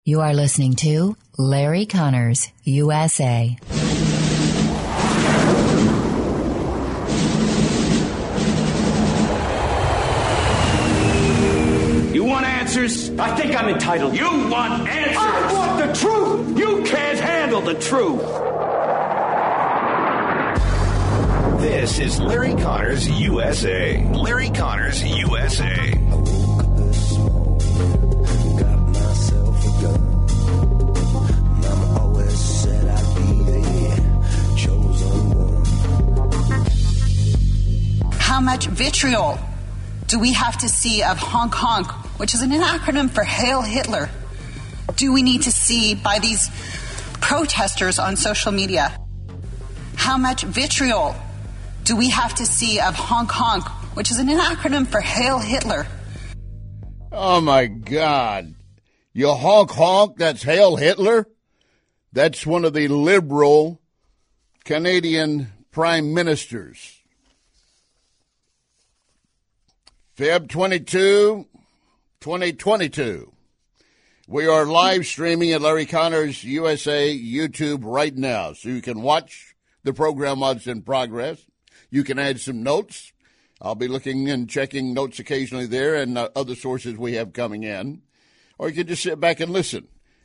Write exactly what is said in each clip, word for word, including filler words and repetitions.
You are listening to Larry Connors, U S A. You want answers? I think I'm entitled. You want answers? I want the truth! You can't handle the truth. This is Larry Connors, U S A. Larry Connors, U S A. How much vitriol do we have to see of honk honk, which is an acronym for Hail Hitler, do we need to see by these protesters on social media? How much vitriol do we have to see of honk honk, which is an acronym for Hail Hitler? Oh, my God. You honk honk, that's Hail Hitler? That's one of the liberal Canadian prime ministers. February twenty-second, twenty twenty-two. We are live streaming at Larry Connors U S A YouTube right now, so you can watch the program while it's in progress. You can add some notes. I'll be looking and checking notes occasionally there and uh, other sources we have coming in. Or you can just sit back and listen.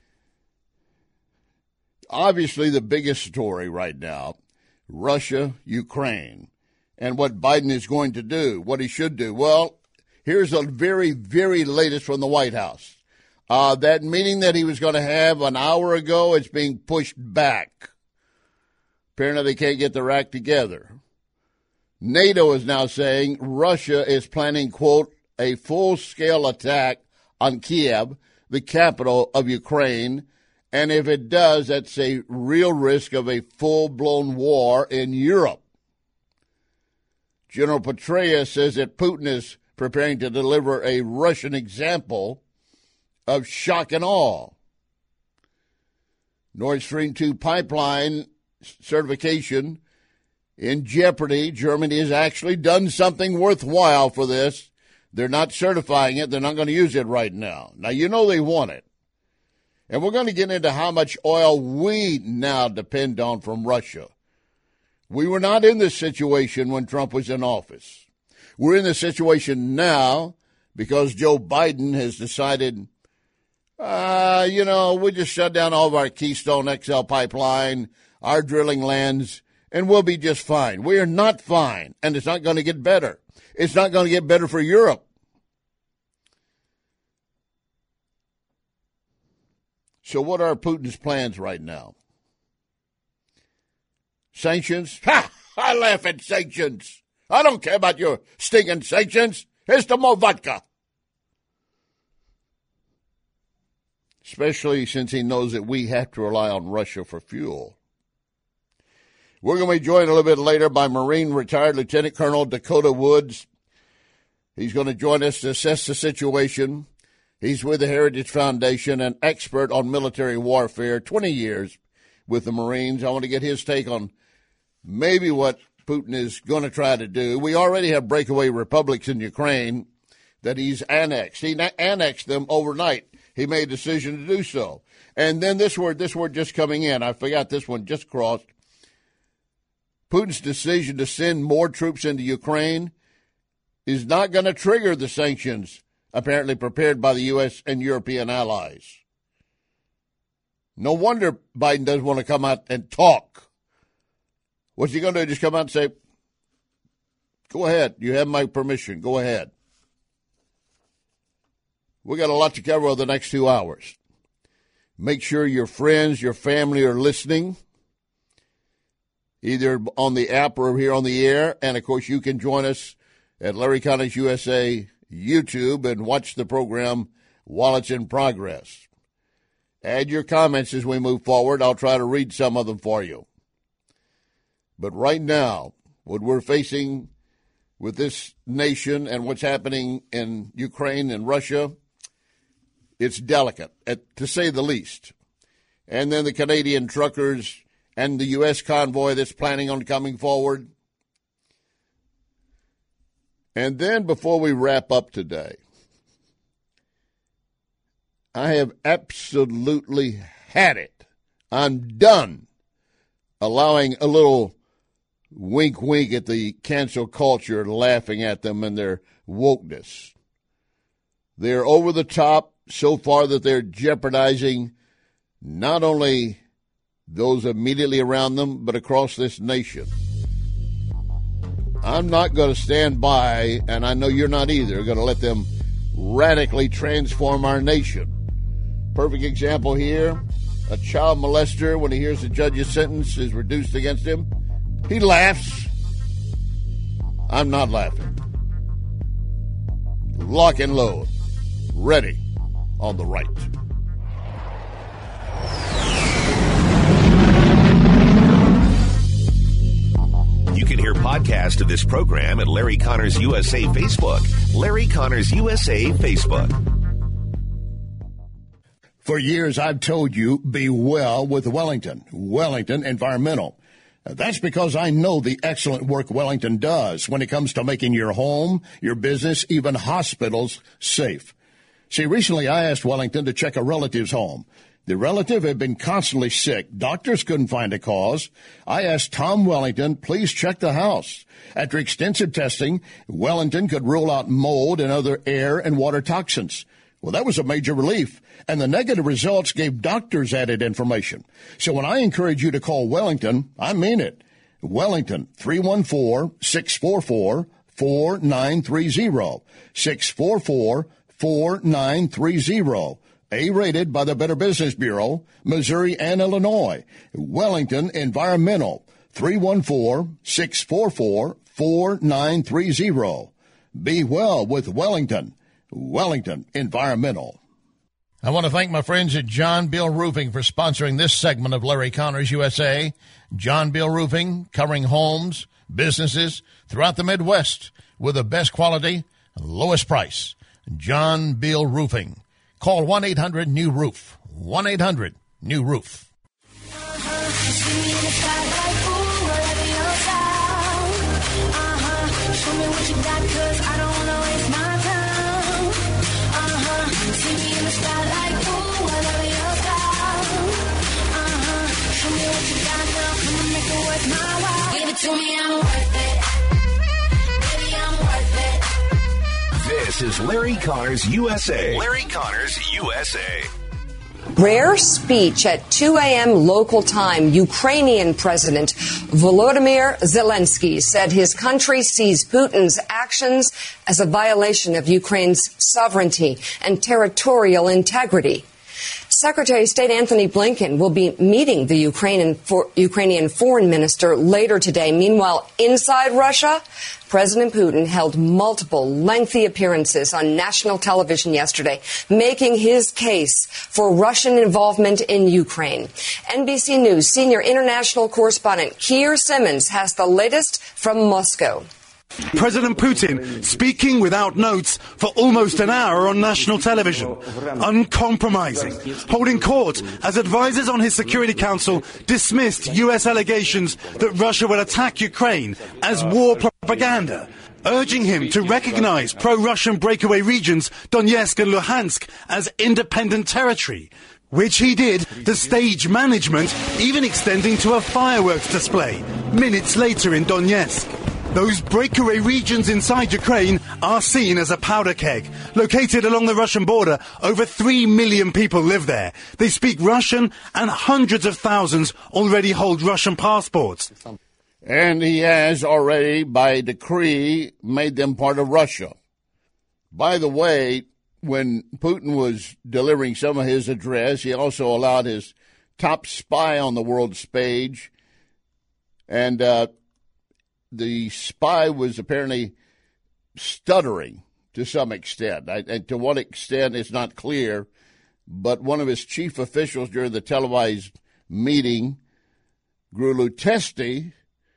Obviously, the biggest story right now, Russia, Ukraine, and what Biden is going to do, what he should do. Well, here's a very, very latest from the White House. Uh, that meeting that he was going to have an hour ago is being pushed back. Apparently, they can't get their act together. NATO is now saying Russia is planning, quote, a full-scale attack on Kiev, the capital of Ukraine, and if it does, that's a real risk of a full-blown war in Europe. General Petraeus says that Putin is preparing to deliver a Russian example of shock and awe. Nord Stream two pipeline certification in jeopardy. Germany has actually done something worthwhile for this. They're not certifying it. They're not going to use it right now. Now, you know they want it. And we're going to get into how much oil we now depend on from Russia. We were not in this situation when Trump was in office. We're in this situation now because Joe Biden has decided, uh, you know, we just shut down all of our Keystone X L pipeline, our drilling lands, and we'll be just fine. We are not fine, and it's not going to get better. It's not going to get better for Europe. So what are Putin's plans right now? Sanctions? Ha! I laugh at sanctions. I don't care about your stinking sanctions. Here's to more vodka. Especially since he knows that we have to rely on Russia for fuel. We're going to be joined a little bit later by Marine retired Lieutenant Colonel Dakota Woods. He's going to join us to assess the situation. He's with the Heritage Foundation, an expert on military warfare, twenty years with the Marines. I want to get his take on maybe what Putin is going to try to do. We already have breakaway republics in Ukraine that he's annexed. He annexed them overnight. He made a decision to do so. And then this word, this word just coming in. I forgot this one just crossed. Putin's decision to send more troops into Ukraine is not going to trigger the sanctions apparently prepared by the U S and European allies. No wonder Biden doesn't want to come out and talk. What's he going to do? Just come out and say, go ahead. You have my permission. Go ahead. We got a lot to cover over the next two hours. Make sure your friends, your family are listening, either on the app or here on the air. And, of course, you can join us at Larry Connors U S A YouTube and watch the program while it's in progress. Add your comments as we move forward. I'll try to read some of them for you. But right now, what we're facing with this nation and what's happening in Ukraine and Russia, it's delicate, to say the least. And then the Canadian truckers and the U S convoy that's planning on coming forward. And then before we wrap up today, I have absolutely had it. I'm done allowing a little wink wink at the cancel culture, laughing at them and their wokeness. They're over the top so far that they're jeopardizing not only those immediately around them, but across this nation. I'm not going to stand by, and I know you're not either, going to let them radically transform our nation. Perfect example here, a child molester, when he hears the judge's sentence is reduced against him, he laughs. I'm not laughing. Lock and load. Ready on the right. You can hear podcasts of this program at Larry Connors U S A Facebook. Larry Connors U S A Facebook. For years, I've told you, be well with Wellington. Wellington Environmental. That's because I know the excellent work Wellington does when it comes to making your home, your business, even hospitals safe. See, recently I asked Wellington to check a relative's home. The relative had been constantly sick. Doctors couldn't find a cause. I asked Tom Wellington, please check the house. After extensive testing, Wellington could rule out mold and other air and water toxins. Well, that was a major relief, and the negative results gave doctors added information. So when I encourage you to call Wellington, I mean it. Wellington, three one four, six four four, four nine three zero, six four four, four nine three zero. A-rated by the Better Business Bureau, Missouri and Illinois. Wellington Environmental, three one four, six four four, four nine three zero. Be well with Wellington. Wellington Environmental. I want to thank my friends at John Bill Roofing for sponsoring this segment of Larry Connors U S A. John Bill Roofing, covering homes, businesses throughout the Midwest with the best quality, lowest price. John Bill Roofing. Call one eight hundred new roof. one eight hundred new roof. This is Larry Connors U S A. Larry Connors U S A. Rare speech at two a.m. local time. Ukrainian President Volodymyr Zelensky said his country sees Putin's actions as a violation of Ukraine's sovereignty and territorial integrity. Secretary of State Anthony Blinken will be meeting the Ukrainian, for, Ukrainian foreign minister later today. Meanwhile, inside Russia, President Putin held multiple lengthy appearances on national television yesterday, making his case for Russian involvement in Ukraine. N B C News senior international correspondent Keir Simmons has the latest from Moscow. President Putin speaking without notes for almost an hour on national television, uncompromising, holding court as advisors on his Security Council dismissed U S allegations that Russia will attack Ukraine as war propaganda, urging him to recognize pro-Russian breakaway regions Donetsk and Luhansk as independent territory, which he did, the stage management even extending to a fireworks display minutes later in Donetsk. Those breakaway regions inside Ukraine are seen as a powder keg. Located along the Russian border, over three million people live there. They speak Russian, and hundreds of thousands already hold Russian passports. And he has already, by decree, made them part of Russia. By the way, when Putin was delivering some of his address, he also allowed his top spy on the world stage, and uh, the spy was apparently stuttering to some extent. I, and to what extent is not clear, but one of his chief officials during the televised meeting grew lutesty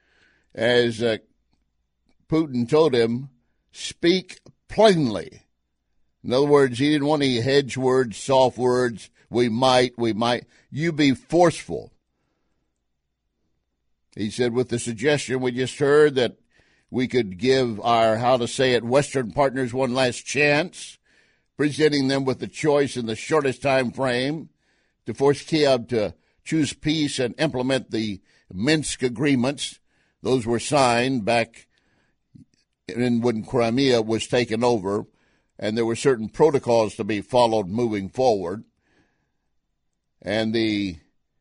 as uh, Putin told him, speak plainly. In other words, he didn't want any hedge words, soft words, we might, we might. You be forceful. He said, with the suggestion we just heard that we could give our, how to say it, Western partners one last chance, presenting them with the choice in the shortest time frame to force Kiev to choose peace and implement the Minsk agreements. Those were signed back in when Crimea was taken over, and there were certain protocols to be followed moving forward. And the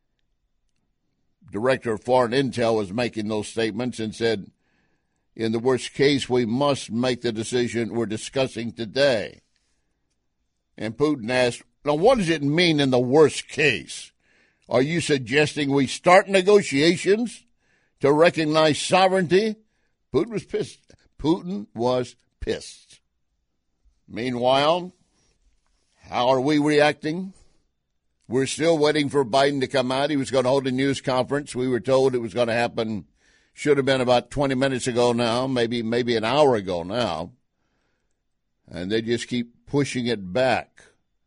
director of foreign intel was making those statements and said, in the worst case, we must make the decision we're discussing today. And Putin asked, now what does it mean in the worst case? Are you suggesting we start negotiations to recognize sovereignty? Putin was pissed. Putin was pissed. Meanwhile, how are we reacting? We're still waiting for Biden to come out. He was going to hold a news conference. We were told it was going to happen, should have been about twenty minutes ago now, maybe maybe an hour ago now. And they just keep pushing it back.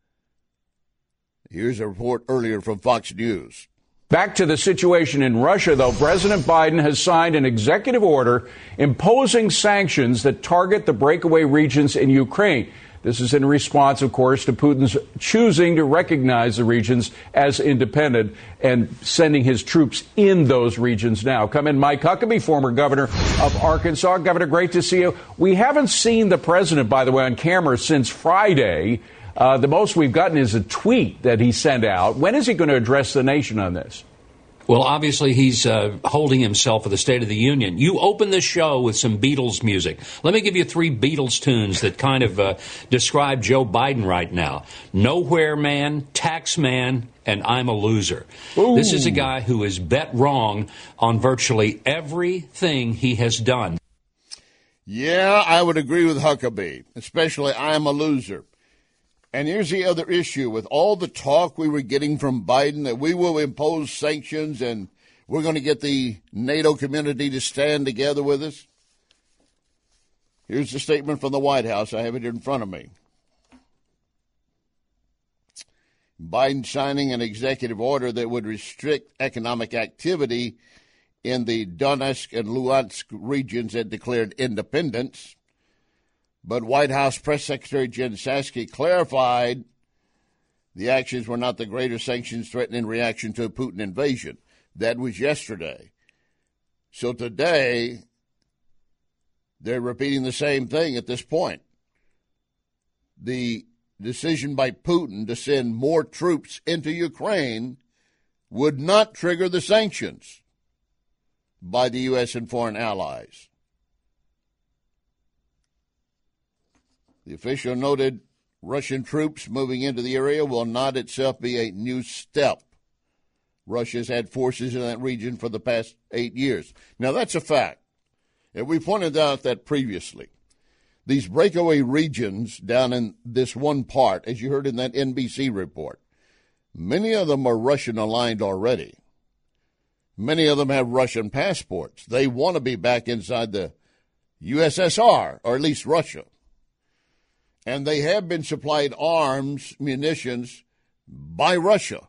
Here's a report earlier from Fox News. Back to the situation in Russia, though, President Biden has signed an executive order imposing sanctions that target the breakaway regions in Ukraine. This is in response, of course, to Putin's choosing to recognize the regions as independent and sending his troops in those regions now. Come in, Mike Huckabee, former governor of Arkansas. Governor, great to see you. We haven't seen the president, by the way, on camera since Friday. Uh, the most we've gotten is a tweet that he sent out. When is he going to address the nation on this? Well, obviously, he's uh, holding himself for the State of the Union. You open the show with some Beatles music. Let me give you three Beatles tunes that kind of uh, describe Joe Biden right now. Nowhere Man, Tax Man, and I'm a Loser. Ooh. This is a guy who is bet wrong on virtually everything he has done. Yeah, I would agree with Huckabee, especially I'm a loser. And here's the other issue. With all the talk we were getting from Biden that we will impose sanctions and we're going to get the NATO community to stand together with us, here's the statement from the White House. I have it in front of me. Biden signing an executive order that would restrict economic activity in the Donetsk and Luhansk regions that declared independence. But White House Press Secretary Jen Psaki clarified the actions were not the greater sanctions threatened in reaction to a Putin invasion. That was yesterday. So today, they're repeating the same thing at this point. The decision by Putin to send more troops into Ukraine would not trigger the sanctions by the U S and foreign allies. The official noted Russian troops moving into the area will not itself be a new step. Russia's had forces in that region for the past eight years. Now, that's a fact. And we pointed out that previously. These breakaway regions down in this one part, as you heard in that N B C report, many of them are Russian-aligned already. Many of them have Russian passports. They want to be back inside the U S S R, or at least Russia. And they have been supplied arms, munitions, by Russia.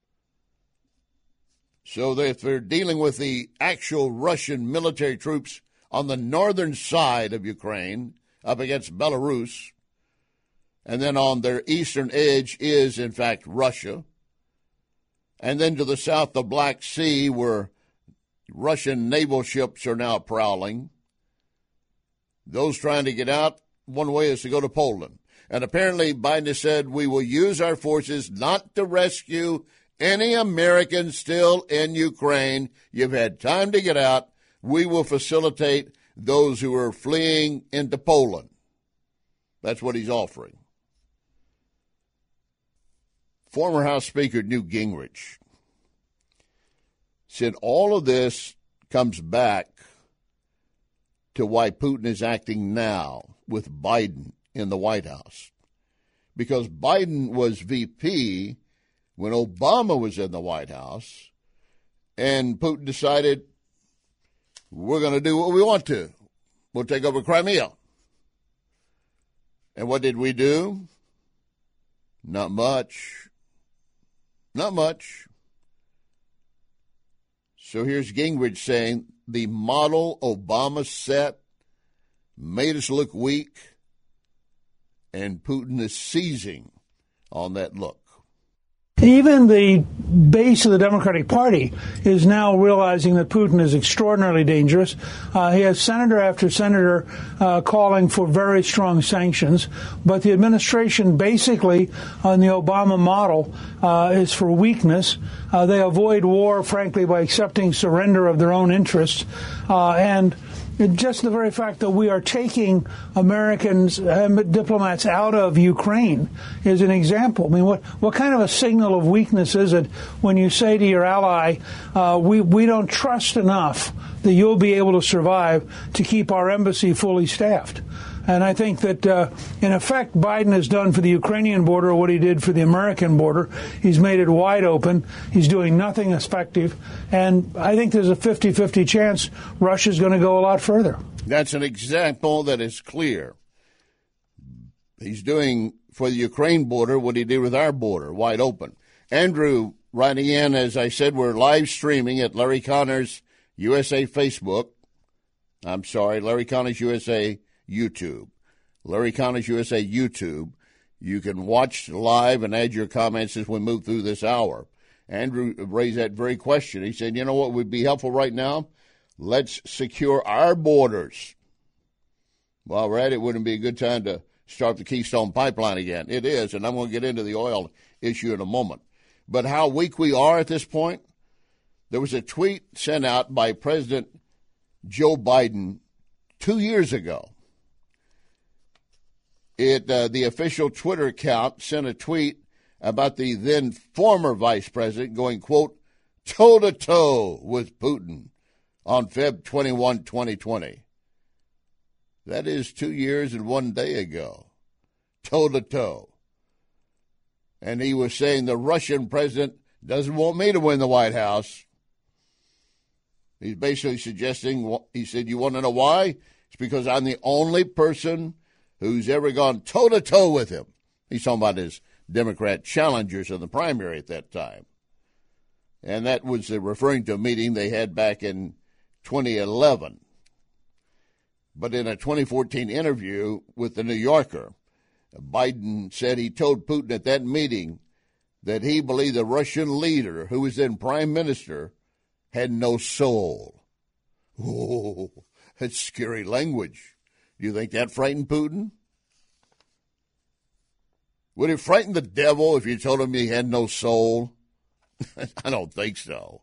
So that if they're dealing with the actual Russian military troops on the northern side of Ukraine, up against Belarus, and then on their eastern edge is, in fact, Russia, and then to the south, the Black Sea, where Russian naval ships are now prowling, those trying to get out, one way is to go to Poland. And apparently Biden has said we will use our forces not to rescue any Americans still in Ukraine. You've had time to get out. We will facilitate those who are fleeing into Poland. That's what he's offering. Former House Speaker Newt Gingrich said all of this comes back to why Putin is acting now with Biden in the White House. Because Biden was V P when Obama was in the White House, and Putin decided, we're going to do what we want to. We'll take over Crimea. And what did we do? Not much. Not much. So here's Gingrich saying the model Obama set made us look weak, and Putin is seizing on that look. Even the base of the Democratic Party is now realizing that Putin is extraordinarily dangerous. Uh, he has senator after senator uh, calling for very strong sanctions. But the administration, basically, on the Obama model, uh, is for weakness. Uh, they avoid war, frankly, by accepting surrender of their own interests. Uh, and just the very fact that we are taking Americans, uh, diplomats out of Ukraine is an example. I mean, what, what kind of a signal of weakness is it when you say to your ally, uh, we, we don't trust enough that you'll be able to survive to keep our embassy fully staffed? And I think that, uh, in effect, Biden has done for the Ukrainian border what he did for the American border. He's made it wide open. He's doing nothing effective. And I think there's a fifty-fifty chance Russia's going to go a lot further. That's an example that is clear. He's doing for the Ukraine border what he did with our border, wide open. Andrew, writing in, as I said, we're live streaming at Larry Connors U S A Facebook. I'm sorry, Larry Connors U S A YouTube. Larry Connors U S A YouTube. You can watch live and add your comments as we move through this hour. Andrew raised that very question. He said, you know what would be helpful right now? Let's secure our borders. While we're at it, wouldn't it be a good time to start the Keystone Pipeline again? It is, and I'm going to get into the oil issue in a moment. But how weak we are at this point? There was a tweet sent out by President Joe Biden two years ago. It uh, the official Twitter account sent a tweet about the then former vice president going, quote, toe-to-toe with Putin on February twenty-first, twenty twenty. That is two years and one day ago, toe-to-toe. And he was saying the Russian president doesn't want me to win the White House. He's basically suggesting, he said, you want to know why? It's because I'm the only person who's ever gone toe-to-toe with him. He's talking about his Democrat challengers in the primary at that time. And that was referring to a meeting they had back in twenty eleven. But in a twenty fourteen interview with the New Yorker, Biden said he told Putin at that meeting that he believed the Russian leader, who was then prime minister, had no soul. Oh, that's scary language. Do you think that frightened Putin? Would it frighten the devil if you told him he had no soul? I don't think so.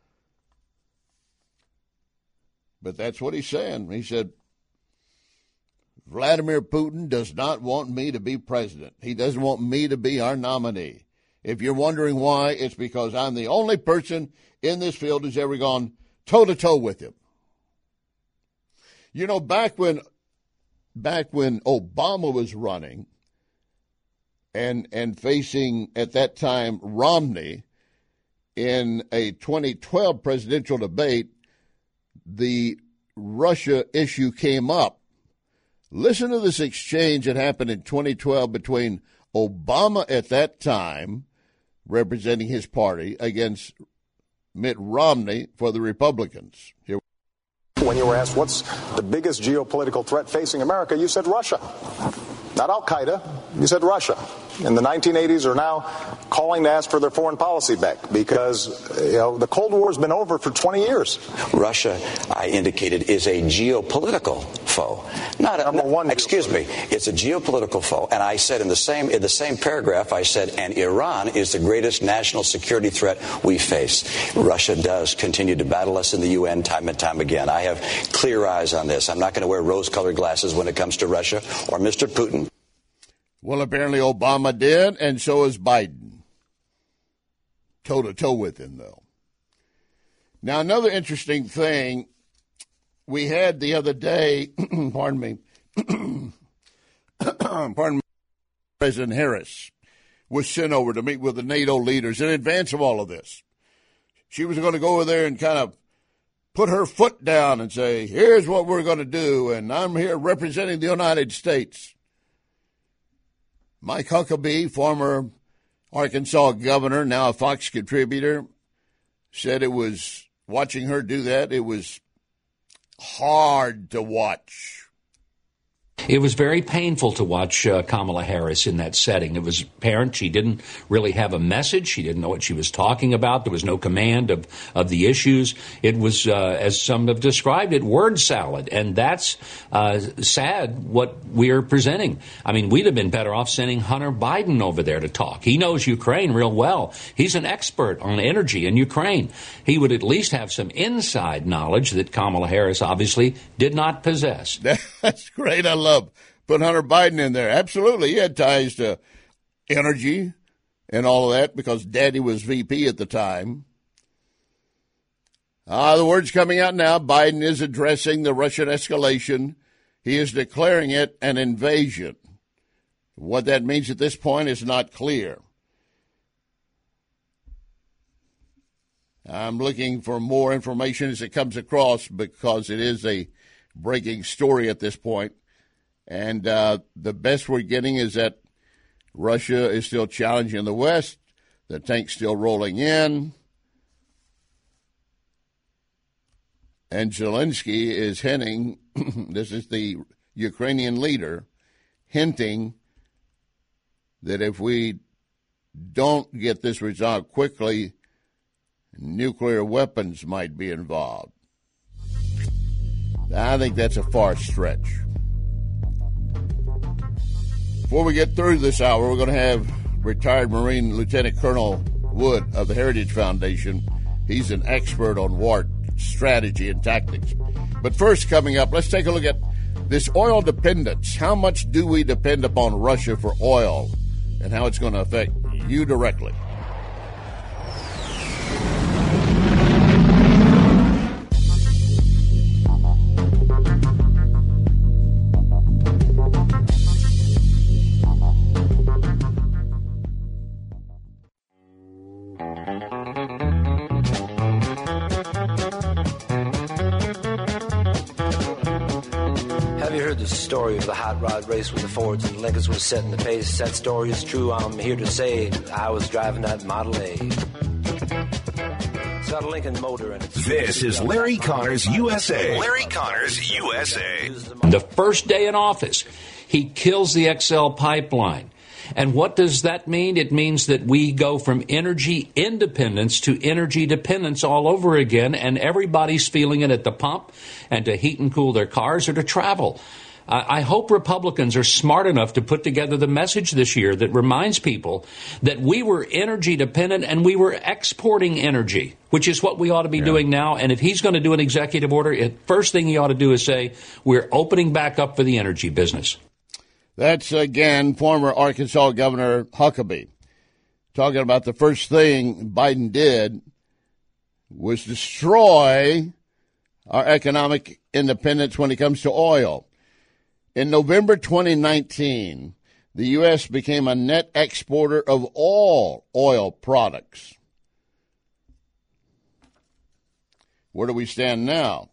But that's what he's saying. He said, Vladimir Putin does not want me to be president. He doesn't want me to be our nominee. If you're wondering why, it's because I'm the only person in this field who's ever gone toe-to-toe with him. You know, back when back when Obama was running and and facing, at that time, Romney in a twenty twelve presidential debate, the Russia issue came up. Listen to this exchange that happened in twenty twelve between Obama at that time, representing his party, against Mitt Romney for the Republicans. Here. When you were asked what's the biggest geopolitical threat facing America, you said Russia. Not Al-Qaeda. You said Russia. In the nineteen eighties are now calling to ask for their foreign policy back because, you know, the Cold War has been over for twenty years. Russia, I indicated, is a geopolitical foe. Not a, Number one, excuse me, it's a geopolitical foe. And I said in the same in the same paragraph, I said, and Iran is the greatest national security threat we face. Russia does continue to battle us in the U N time and time again. I have clear eyes on this. I'm not going to wear rose-colored glasses when it comes to Russia or Mister Putin. Well, apparently Obama did, and so is Biden. Toe-to-toe with him, though. Now, another interesting thing we had the other day, pardon me, pardon me, President Harris was sent over to meet with the NATO leaders in advance of all of this. She was going to go over there and kind of put her foot down and say, here's what we're going to do, and I'm here representing the United States. Mike Huckabee, former Arkansas governor, now a Fox contributor, said it was, watching her do that, it was hard to watch. It was very painful to watch uh, Kamala Harris in that setting. It was apparent she didn't really have a message. She didn't know what she was talking about. There was no command of, of the issues. It was, uh, as some have described it, word salad. And that's uh, sad what we're presenting. I mean, we'd have been better off sending Hunter Biden over there to talk. He knows Ukraine real well. He's an expert on energy in Ukraine. He would at least have some inside knowledge that Kamala Harris obviously did not possess. That's great. I love put Hunter Biden in there. Absolutely. He had ties to energy and all of that because Daddy was V P at the time. Ah, the word's coming out now. Biden is addressing the Russian escalation. He is declaring it an invasion. What that means at this point is not clear. I'm looking for more information as it comes across because it is a breaking story at this point. And uh, the best we're getting is that Russia is still challenging the West. The tank's still rolling in. And Zelensky is hinting, this is the Ukrainian leader, hinting that if we don't get this resolved quickly, nuclear weapons might be involved. I think that's a far stretch. Before we get through this hour, we're going to have retired Marine Lieutenant Colonel Wood of the Heritage Foundation. He's an expert on war strategy and tactics. But first, coming up, let's take a look at this oil dependence. How much do we depend upon Russia for oil and how it's going to affect you directly? Story of the hot rod race with the Fords and Lincolns was setting the pace. That story is true. I'm here to say I was driving that Model A. It's got a Lincoln motor and it's This is Larry Connors U S A. Larry Connors U S A. The first day in office, he kills the X L pipeline. And what does that mean? It means that we go from energy independence to energy dependence all over again, and everybody's feeling it at the pump and to heat and cool their cars or to travel. I hope Republicans are smart enough to put together the message this year that reminds people that we were energy dependent and we were exporting energy, which is what we ought to be yeah. doing now. And if he's going to do an executive order, the first thing he ought to do is say, we're opening back up for the energy business. That's, again, former Arkansas Governor Huckabee talking about the first thing Biden did was destroy our economic independence when it comes to oil. In November twenty nineteen, the U S became a net exporter of all oil products. Where do we stand now?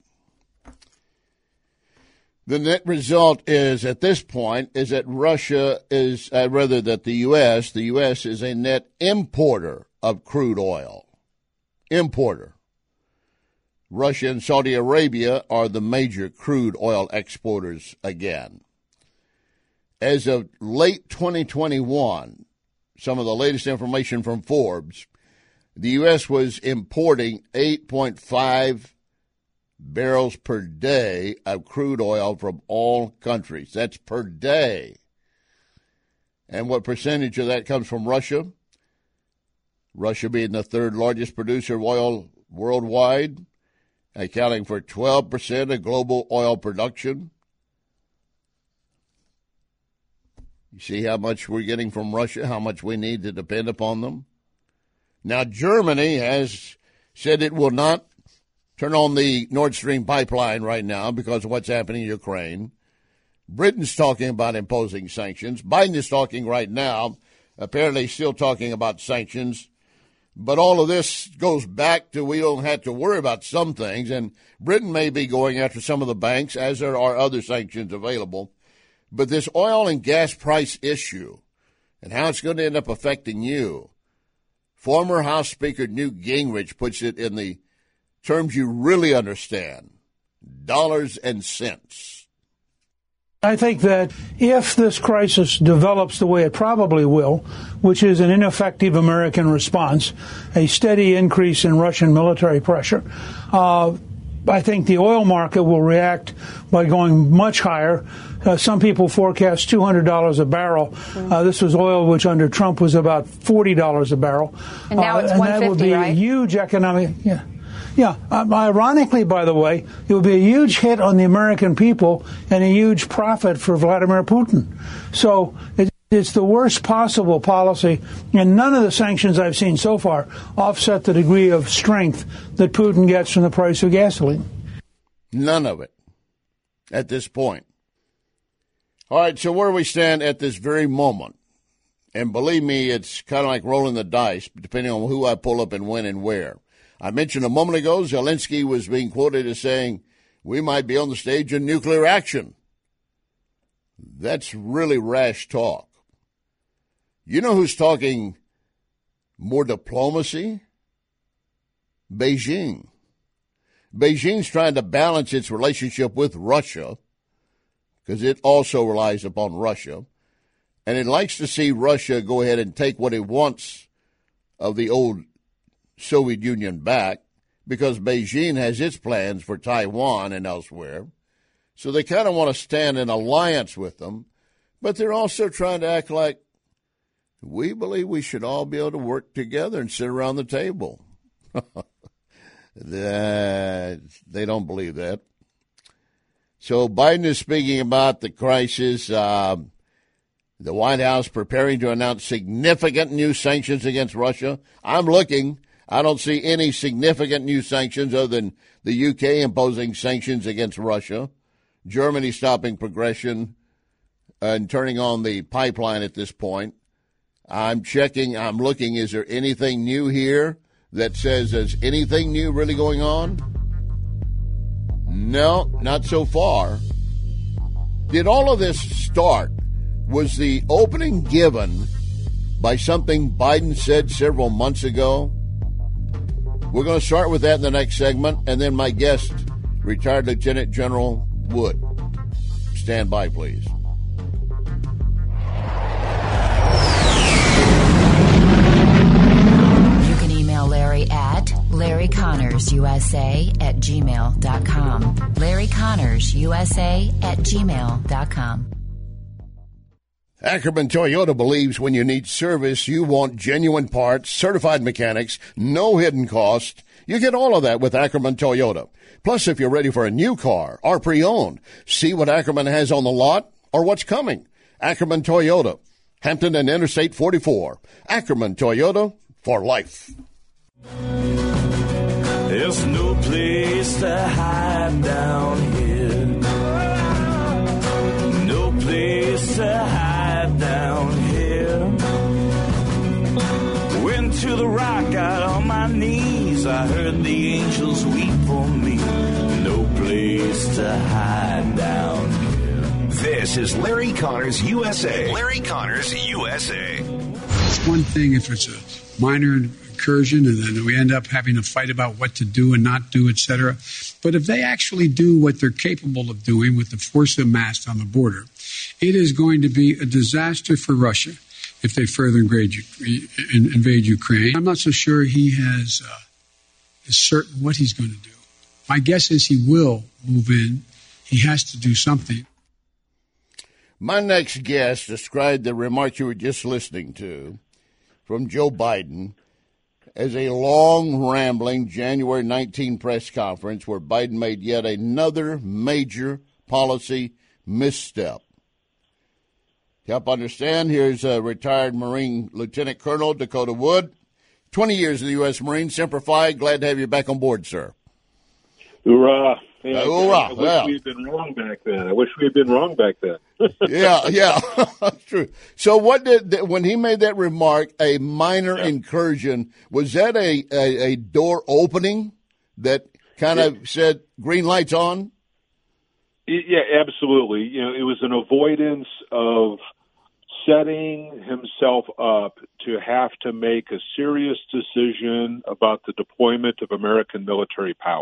The net result is, at this point, is that Russia is, uh, rather that the U S, the U S is a net importer of crude oil. Importer. Russia and Saudi Arabia are the major crude oil exporters again. As of late twenty twenty-one, some of the latest information from Forbes, the U S was importing eight point five barrels per day of crude oil from all countries. That's per day. And what percentage of that comes from Russia? Russia being the third largest producer of oil worldwide, accounting for twelve percent of global oil production. You see how much we're getting from Russia, how much we need to depend upon them? Now, Germany has said it will not turn on the Nord Stream pipeline right now because of what's happening in Ukraine. Britain's talking about imposing sanctions. Biden is talking right now, apparently still talking about sanctions. But all of this goes back to we don't have to worry about some things, and Britain may be going after some of the banks, as there are other sanctions available. But this oil and gas price issue and how it's going to end up affecting you, former House Speaker Newt Gingrich puts it in the terms you really understand, dollars and cents. I think that if this crisis develops the way it probably will, which is an ineffective American response, a steady increase in Russian military pressure, uh, I think the oil market will react by going much higher. Uh, some people forecast two hundred dollars a barrel. Uh, this was oil which under Trump was about forty dollars a barrel. And now uh, it's and one fifty, that would be right? a huge economic... Yeah. Yeah, um, ironically, by the way, it would be a huge hit on the American people and a huge profit for Vladimir Putin. So it, it's the worst possible policy, and none of the sanctions I've seen so far offset the degree of strength that Putin gets from the price of gasoline. None of it at this point. All right, so where do we stand at this very moment? And believe me, it's kind of like rolling the dice, depending on who I pull up and when and where. I mentioned a moment ago, Zelensky was being quoted as saying, we might be on the stage of nuclear action. That's really rash talk. You know who's talking more diplomacy? Beijing. Beijing's trying to balance its relationship with Russia, because it also relies upon Russia, and it likes to see Russia go ahead and take what it wants of the old Soviet Union back, because Beijing has its plans for Taiwan and elsewhere. So they kind of want to stand in alliance with them, but they're also trying to act like we believe we should all be able to work together and sit around the table. that, they don't believe that. So Biden is speaking about the crisis. Uh, the White House preparing to announce significant new sanctions against Russia. I'm looking. I don't see any significant new sanctions other than the U K imposing sanctions against Russia, Germany stopping progression and turning on the pipeline at this point. I'm checking, I'm looking, is there anything new here that says there's anything new really going on? No, not so far. Did all of this start? Was the opening given by something Biden said several months ago? We're going to start with that in the next segment, and then my guest, retired Lieutenant General Wood. Stand by, please. You can email Larry at Larry Connors U S A at gmail dot com. Larry Connors U S A at gmail dot com. Ackerman Toyota believes when you need service, you want genuine parts, certified mechanics, no hidden cost. You get all of that with Ackerman Toyota. Plus, if you're ready for a new car or pre-owned, see what Ackerman has on the lot or what's coming. Ackerman Toyota, Hampton and Interstate forty-four. Ackerman Toyota, for life. There's no place to hide down here. No place to hide down here. Went to the rock, got on my knees. I heard the angels weep for me. No place to hide down here. This is Larry Connors U S A. Larry Connors U S A. It's one thing if it's a minor incursion and then we end up having a fight about what to do and not do, et cetera. But if they actually do what they're capable of doing with the force amassed on the border, it is going to be a disaster for Russia if they further invade, invade Ukraine. I'm not so sure he has uh, is certain what he's going to do. My guess is he will move in. He has to do something. My next guest described the remarks you were just listening to from Joe Biden as a long, rambling January nineteenth press conference where Biden made yet another major policy misstep. To help understand, here's a retired Marine Lieutenant Colonel Dakota Wood, twenty years in the U S Marine, Semper Fi. Glad to have you back on board, sir. Hoorah. Yeah, Hoorah. I wish Yeah. we had been wrong back then. I wish we had been wrong back then. yeah, yeah, that's true. So what did, when he made that remark, a minor yeah. incursion, was that a, a, a door opening that kind of yeah. said green lights on? Yeah, absolutely. You know, it was an avoidance of setting himself up to have to make a serious decision about the deployment of American military power.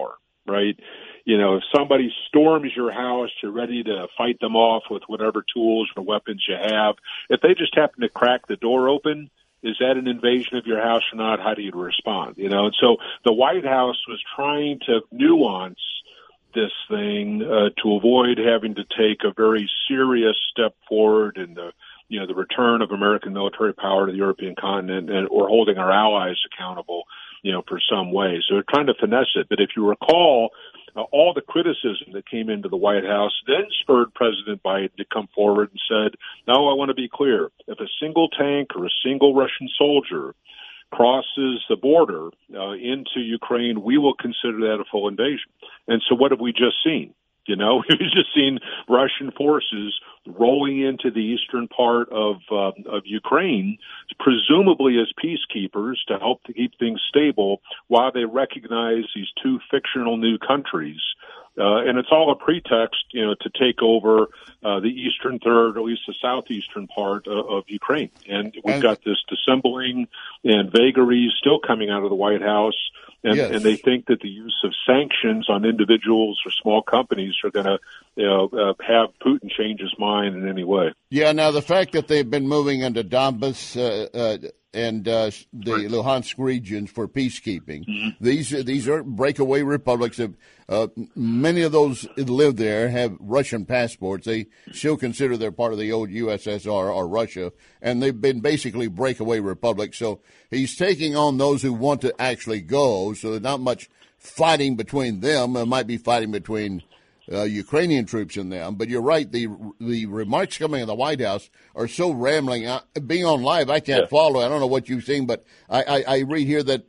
right? You know, if somebody storms your house, you're ready to fight them off with whatever tools or weapons you have. If they just happen to crack the door open, is that an invasion of your house or not? How do you respond? You know, and so the White House was trying to nuance this thing uh, to avoid having to take a very serious step forward in the, you know, the return of American military power to the European continent, and, or holding our allies accountable, you know, for some way. So they're trying to finesse it. But if you recall, uh, all the criticism that came into the White House then spurred President Biden to come forward and said, no, I want to be clear. If a single tank or a single Russian soldier crosses the border uh, into Ukraine, we will consider that a full invasion. And so what have we just seen? You know, we've just seen Russian forces rolling into the eastern part of uh, of Ukraine, presumably as peacekeepers to help to keep things stable while they recognize these two fictional new countries. Uh, and it's all a pretext, you know, to take over uh, the eastern third, or at least the southeastern part of, of Ukraine. And we've got this dissembling and vagaries still coming out of the White House. And, yes. and they think that the use of sanctions on individuals or small companies are going to, you know, uh, have Putin change his mind in any way. Yeah. Now the fact that they've been moving into Donbas uh, uh, and uh, the right. Luhansk regions for peacekeeping, mm-hmm. these these are breakaway republics. Of, uh, many of those that live there have Russian passports. They still consider they're part of the old U S S R or Russia, and they've been basically breakaway republics. So he's taking on those who want to actually go. So there's not much fighting between them. There might be fighting between uh, Ukrainian troops and them. But you're right. The the remarks coming in the White House are so rambling. I, being on live, I can't yeah. follow. I don't know what you've seen, but I, I, I read here that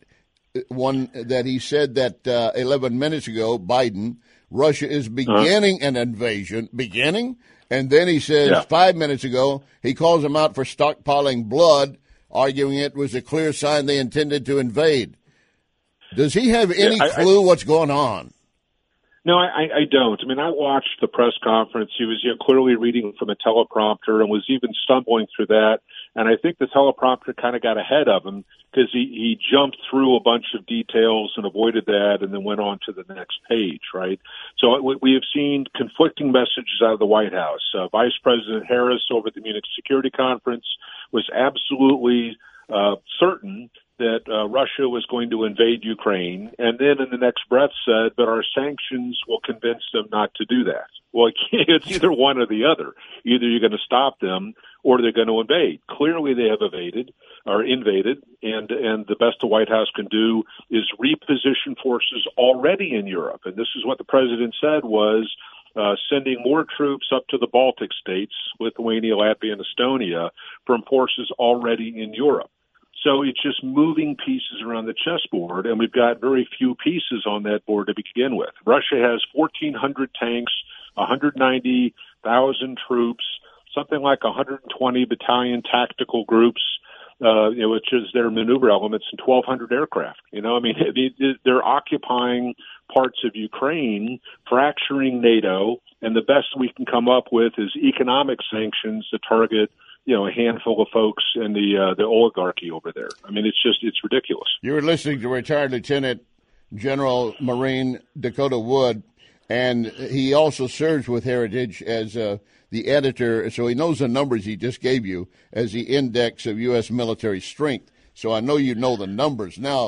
one that he said that uh, eleven minutes ago, Biden, Russia is beginning uh-huh. an invasion, beginning, and then he says yeah. five minutes ago he calls them out for stockpiling blood, arguing it was a clear sign they intended to invade. Does he have any yeah, I, clue I, what's going on? No, I, I don't. I mean, I watched the press conference. He was, you know, clearly reading from a teleprompter and was even stumbling through that. And I think the teleprompter kind of got ahead of him because he, he jumped through a bunch of details and avoided that and then went on to the next page, right? So we have seen conflicting messages out of the White House. Uh, Vice President Harris over at the Munich Security Conference was absolutely uh, certain that uh, Russia was going to invade Ukraine, and then in the next breath said, but our sanctions will convince them not to do that. Well, it's either one or the other. Either you're going to stop them or they're going to invade. Clearly they have evaded or invaded, and, and the best the White House can do is reposition forces already in Europe. And this is what the president said was uh, sending more troops up to the Baltic states, Lithuania, Latvia, and Estonia, from forces already in Europe. So it's just moving pieces around the chessboard, and we've got very few pieces on that board to begin with. Russia has fourteen hundred tanks, one hundred ninety thousand troops, something like one hundred twenty battalion tactical groups, uh, you know, which is their maneuver elements, and twelve hundred aircraft. You know, I mean, they're occupying parts of Ukraine, fracturing NATO, and the best we can come up with is economic sanctions to target, you know, a handful of folks in the uh, the oligarchy over there. I mean, it's just, it's ridiculous. You're listening to retired Lieutenant General Marine Dakota Wood, and he also serves with Heritage as uh, the editor, so he knows the numbers he just gave you as the index of U S military strength. So I know you know the numbers. Now,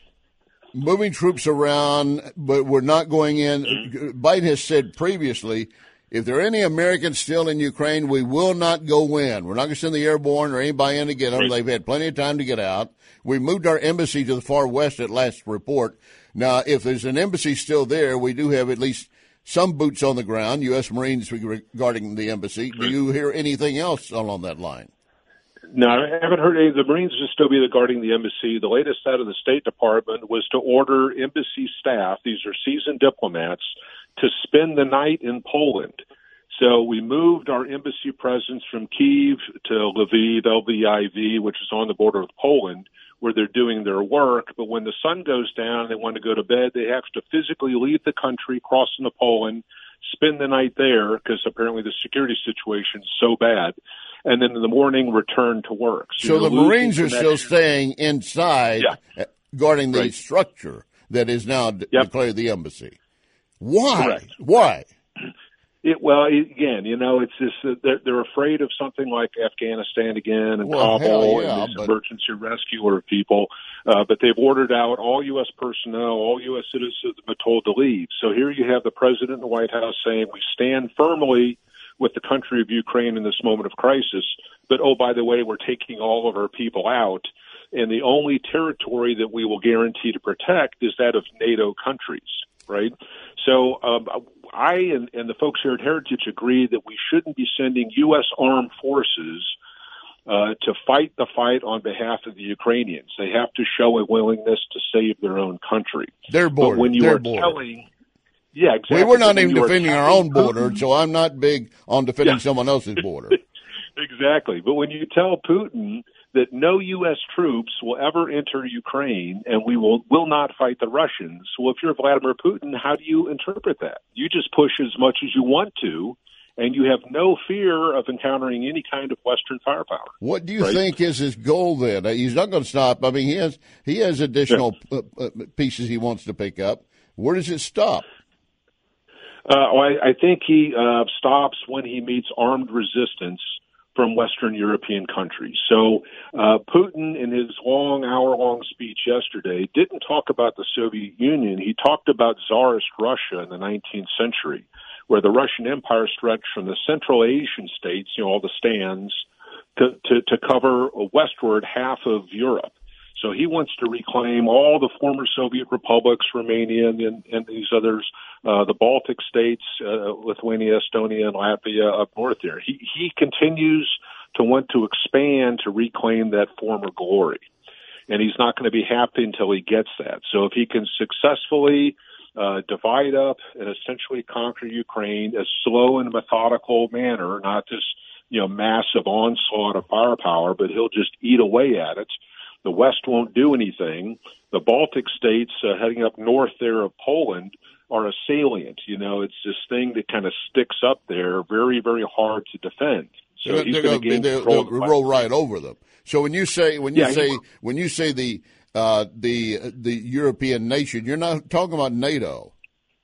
moving troops around, but we're not going in. Biden has said previously, if there are any Americans still in Ukraine, we will not go in. We're not going to send the airborne or anybody in to get them. They've had plenty of time to get out. We moved our embassy to the far west at last report. Now, if there's an embassy still there, we do have at least some boots on the ground, U S Marines regarding the embassy. Do you hear anything else along that line? No, I haven't heard any. The Marines will still be guarding the embassy. The latest out of the State Department was to order embassy staff, these are seasoned diplomats, to spend the night in Poland. So we moved our embassy presence from Kyiv to Lviv, L V I V, which is on the border with Poland, where they're doing their work. But when the sun goes down and they want to go to bed, they have to physically leave the country, cross into Poland, spend the night there, because apparently the security situation is so bad, and then in the morning return to work. So, so the Marines are still staying inside, yeah. guarding the right. structure that is now d- yep. declared the embassy. Why? Correct. Why? It, well, again, you know, it's just uh, they're, they're afraid of something like Afghanistan again and Well, Kabul yeah, and this but- emergency rescue order people. Uh, but they've ordered out all U S personnel, all U S citizens have been told to leave. So here you have the president and the White House saying we stand firmly with the country of Ukraine in this moment of crisis. But, oh, by the way, we're taking all of our people out. And the only territory that we will guarantee to protect is that of NATO countries, right? So um, I and, and the folks here at Heritage agree that we shouldn't be sending U S armed forces uh, to fight the fight on behalf of the Ukrainians. They have to show a willingness to save their own country. Their border. But when you their are border. telling, yeah, exactly. We were not When even you are defending our telling own border, Putin- so I'm not big on defending Yeah. someone else's border. Exactly. But when you tell Putin that no U S troops will ever enter Ukraine and we will, will not fight the Russians, well, if you're Vladimir Putin, how do you interpret that? You just push as much as you want to, and you have no fear of encountering any kind of Western firepower. What do you right? think is his goal then? Uh, He's not going to stop. I mean, he has he has additional uh, uh, pieces he wants to pick up. Where does it stop? Uh, well, I, I think he uh, stops when he meets armed resistance from Western European countries. So uh, Putin, in his long, hour-long speech yesterday, didn't talk about the Soviet Union. He talked about Tsarist Russia in the nineteenth century, where the Russian Empire stretched from the Central Asian states, you know, all the stands, to, to, to cover westward half of Europe. So he wants to reclaim all the former Soviet republics, Romania and, and these others, uh, the Baltic states, uh, Lithuania, Estonia, and Latvia up north there. He, he continues to want to expand to reclaim that former glory. And he's not going to be happy until he gets that. So if he can successfully uh, divide up and essentially conquer Ukraine as slow and methodical manner, not this, you know, massive onslaught of firepower, but he'll just eat away at it. The West won't do anything. The Baltic states uh, heading up north there of Poland are a salient. You know, it's this thing that kind of sticks up there, very, very hard to defend. So They're, he's they're going gonna to gain be- they'll, control they'll of the roll right over them. So when you say when you Yeah, he say will. when you say the uh, the the European nation, you're not talking about NATO.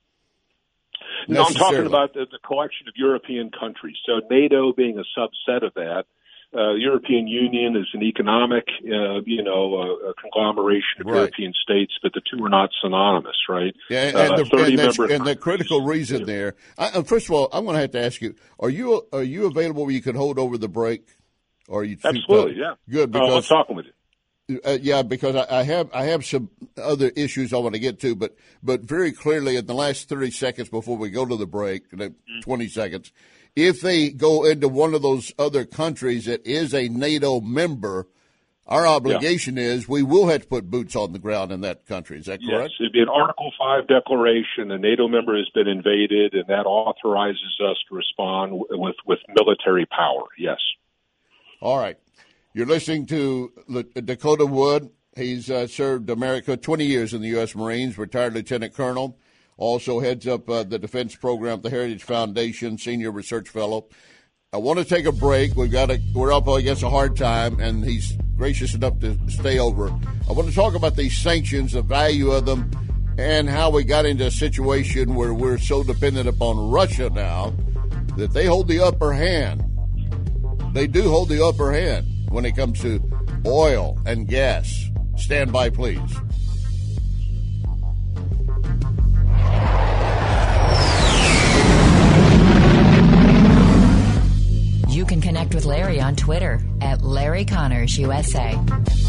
No, I'm talking necessarily. about the, the collection of European countries. So NATO being a subset of that. Uh, European Union is an economic, uh, you know, uh, a conglomeration of Right. European states, but the two are not synonymous, right? Yeah, and, Uh, and, the, thirty and, that's, member- and the critical reason there. I, uh, first of all, I'm going to have to ask you: Are you are you available where you can hold over the break? Or are you too Absolutely, tight? yeah. Good, Uh, I'm because talking with you. Uh, yeah, because I, I have I have some other issues I want to get to, but but very clearly in the last thirty seconds before we go to the break, the twenty seconds, if they go into one of those other countries that is a NATO member, our obligation is we will have to put boots on the ground in that country. Is that Yes, correct? it'd be an Article five declaration. A NATO member has been invaded, and that authorizes us to respond with, with military power, yes. All right. You're listening to L- Dakota Wood. He's uh, served America twenty years in the U S Marines, retired lieutenant colonel, also heads up uh, the defense program at the Heritage Foundation, senior research fellow. I want to take a break. We've got a, we're up against a hard time, and he's gracious enough to stay over. I want to talk about these sanctions, the value of them, and how we got into a situation where we're so dependent upon Russia now that they hold the upper hand. They do hold the upper hand when it comes to oil and gas. Stand by, please. You can connect with Larry on Twitter at Larry Connors U S A.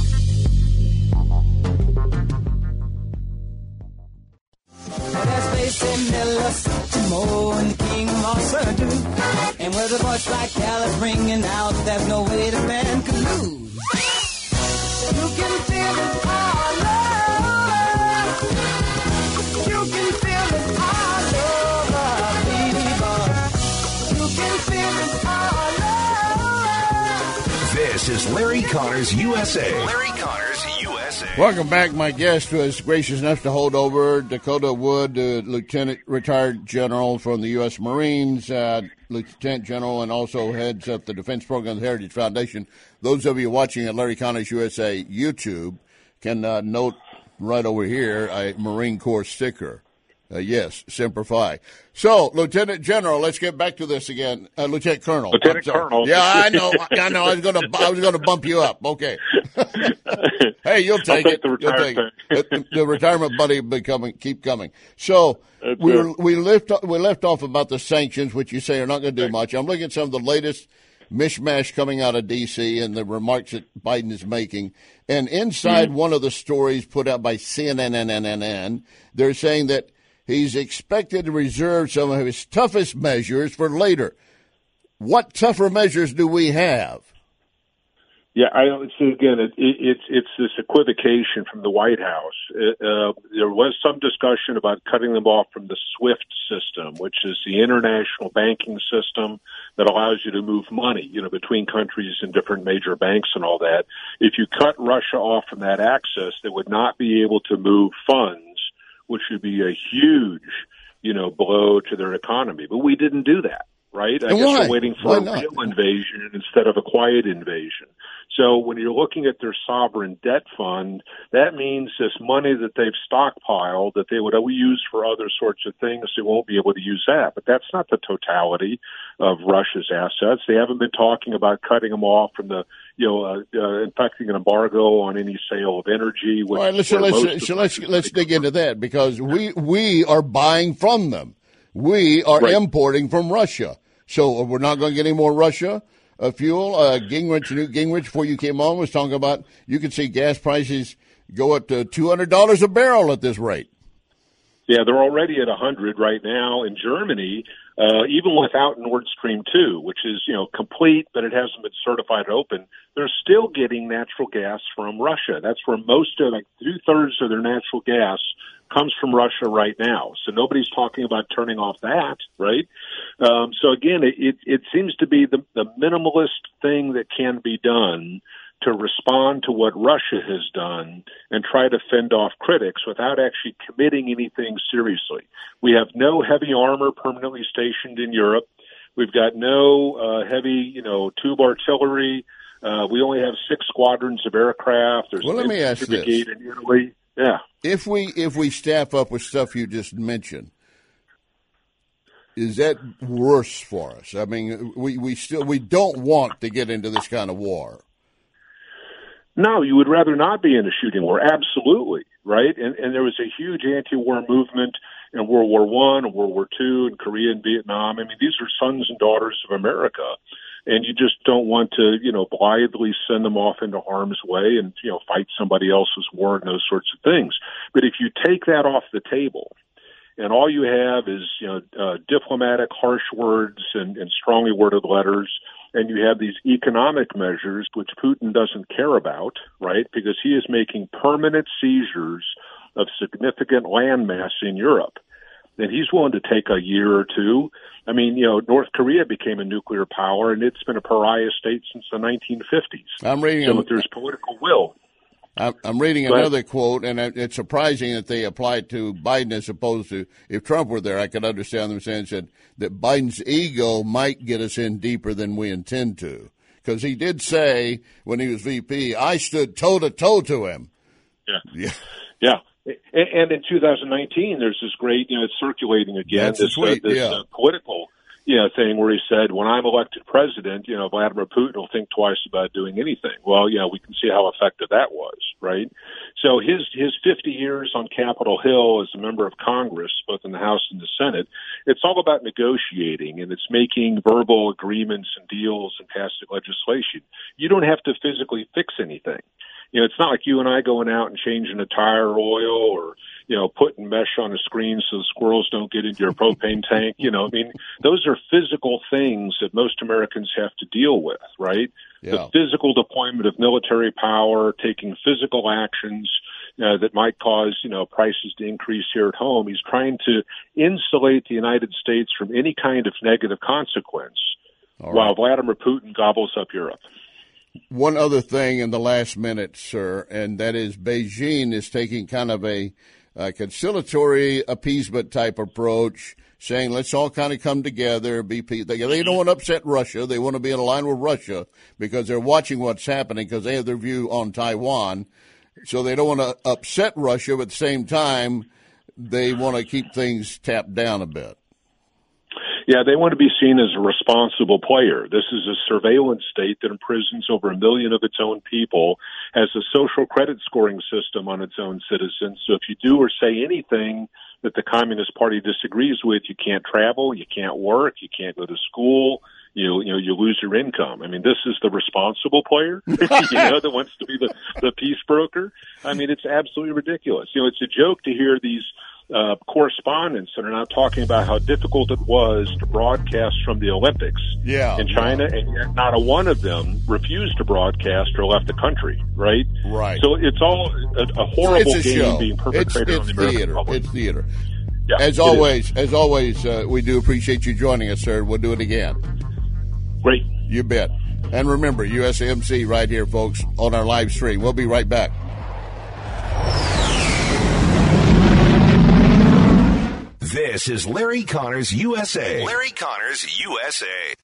And with a voice like Alice ringing out, there's no way the band could lose. You can feel it all over. You can feel it all over, baby boy. You can feel it all over. This is Larry Connors U S A. Larry Connors U S A. Welcome back. My guest was gracious enough to hold over Dakota Wood, uh, Lieutenant Retired General from the U S Marines, uh, Lieutenant General, and also heads up the defense program of the Heritage Foundation. Those of you watching at Larry Connors U S A YouTube can uh, note right over here a Marine Corps sticker. Uh, yes, Semper Fi. So, Lieutenant General, let's get back to this again. Uh, Lieutenant Colonel. Lieutenant Colonel. Yeah, I know. I know. I was going to. I was going to bump you up. Okay. Hey, you'll take, take it. the You'll take retirement. it. The, the retirement buddy will be coming. Keep coming. So That's we were, it. we left we left off about the sanctions, which you say are not going to do much. I'm looking at some of the latest mishmash coming out of D C and the remarks that Biden is making. And inside Mm-hmm. one of the stories put out by C N N, they're saying that he's expected to reserve some of his toughest measures for later. What tougher measures do we have? Yeah, I don't see again. It, it, it's it's this equivocation from the White House. It, uh, there was some discussion about cutting them off from the SWIFT system, which is the international banking system that allows you to move money, you know, between countries and different major banks and all that. If you cut Russia off from that access, they would not be able to move funds, which would be a huge, you know, blow to their economy. But we didn't do that. Right? I And guess why? we're waiting Why for a not? real invasion instead of a quiet invasion. So when you're looking at their sovereign debt fund, that means this money that they've stockpiled that they would use for other sorts of things, they won't be able to use that. But that's not the totality of Russia's assets. They haven't been talking about cutting them off from the, you know, uh, uh, infecting an embargo on any sale of energy. Which All right, is so where most let's of so let's let's dig into that because we we are buying from them. We are Right. importing from Russia. So we're not going to get any more Russia uh, fuel. Uh, Gingrich, Newt Gingrich, before you came on, was talking about you could see gas prices go up to two hundred dollars a barrel at this rate. Yeah, they're already at one hundred right now in Germany, uh, even without Nord Stream two, which is, you know, complete, but it hasn't been certified open. They're still getting natural gas from Russia. That's where most of, like, two-thirds of their natural gas comes from Russia right now. So nobody's talking about turning off that, right? Um, so, again, it, it, it seems to be the, the minimalist thing that can be done to respond to what Russia has done and try to fend off critics without actually committing anything seriously. We have no heavy armor permanently stationed in Europe. We've got no uh, heavy, you know, tube artillery. Uh, we only have six squadrons of aircraft. There's Well, an let me ask infantry this. brigade in Italy. Yeah. If we if we staff up with stuff you just mentioned, is that worse for us? I mean, we, we still we don't want to get into this kind of war. No, you would rather not be in a shooting war. Absolutely, right? And, and there was a huge anti-war movement in World War One and World War Two and Korea and Vietnam. I mean, these are sons and daughters of America, and you just don't want to, you know, blithely send them off into harm's way and, you know, fight somebody else's war and those sorts of things. But if you take that off the table, and all you have is, you know, uh, diplomatic harsh words and, and strongly worded letters, and you have these economic measures, which Putin doesn't care about, right? Because he is making permanent seizures of significant landmass in Europe. And he's willing to take a year or two. I mean, you know, North Korea became a nuclear power, and it's been a pariah state since the nineteen fifties. I'm reading. So a- if there's political will. I'm I'm reading Go ahead. another quote, and it's surprising that they applied to Biden as opposed to if Trump were there. I could understand them saying said that Biden's ego might get us in deeper than we intend to, because he did say when he was V P, I stood toe to toe to him. Yeah. Yeah. Yeah. And, and in two thousand nineteen, there's this great, you know, it's circulating again, That's this, sweet, uh, this yeah. uh, political, you know, thing where he said, when I'm elected president, you know, Vladimir Putin will think twice about doing anything. Well, you know, we can see how effective that was, right? So his, his fifty years on Capitol Hill as a member of Congress, both in the House and the Senate, it's all about negotiating, and it's making verbal agreements and deals and passing legislation. You don't have to physically fix anything. You know, it's not like you and I going out and changing a tire oil or, you know, putting mesh on a screen so the squirrels don't get into your propane tank. You know, I mean, those are physical things that most Americans have to deal with, right? Yeah. The physical deployment of military power, taking physical actions uh, that might cause, you know, prices to increase here at home. He's trying to insulate the United States from any kind of negative consequence All while right. Vladimir Putin gobbles up Europe. One other thing in the last minute, sir, and that is Beijing is taking kind of a, a conciliatory appeasement type approach, saying let's all kind of come together. Be pe- they, they don't want to upset Russia. They want to be in line with Russia because they're watching what's happening because they have their view on Taiwan. So they don't want to upset Russia, but at the same time, they want to keep things tapped down a bit. Yeah, they want to be seen as a responsible player. This is a surveillance state that imprisons over a million of its own people, has a social credit scoring system on its own citizens. So if you do or say anything that the Communist Party disagrees with, you can't travel, you can't work, you can't go to school, you you know, you lose your income. I mean, this is the responsible player, you know, that wants to be the, the peace broker. I mean, it's absolutely ridiculous. You know, it's a joke to hear these Uh, correspondents that are now talking about how difficult it was to broadcast from the Olympics yeah, in China, yeah. and yet not a one of them refused to broadcast or left the country, right? Right. So it's all a, a horrible it's a game show. being perpetrated it's, it's on the American theater. public. It's theater. Yeah, as it always, is. as always, uh, we do appreciate you joining us, sir. We'll do it again. Great. You bet. And remember, U S A M C right here, folks, on our live stream. We'll be right back. This is Larry Connors U S A. Larry Connors U S A.